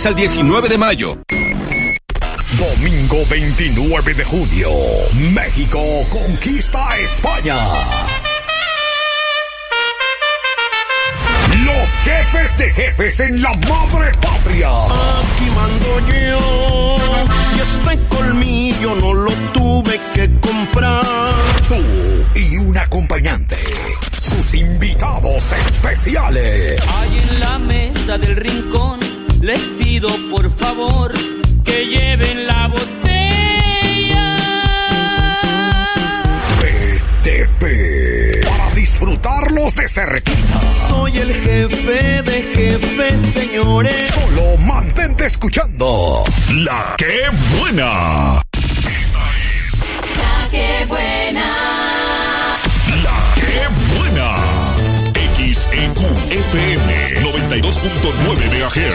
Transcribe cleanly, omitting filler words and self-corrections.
al 19 de mayo. Domingo 29 de junio, México conquista a España. Los jefes de jefes en la madre patria. Aquí mando yo, y este colmillo no lo tuve que comprar. Tú y un acompañante, sus invitados especiales. Ahí en la mesa del rincón, les pido por favor que lleven la botella. PTP, para disfrutarlos de cerquita. Soy el jefe de jefes, señores. Solo mantente escuchando La Que Buena. Esta es La Que Buena. La Que Buena. XEQ FM 92.9 MHz.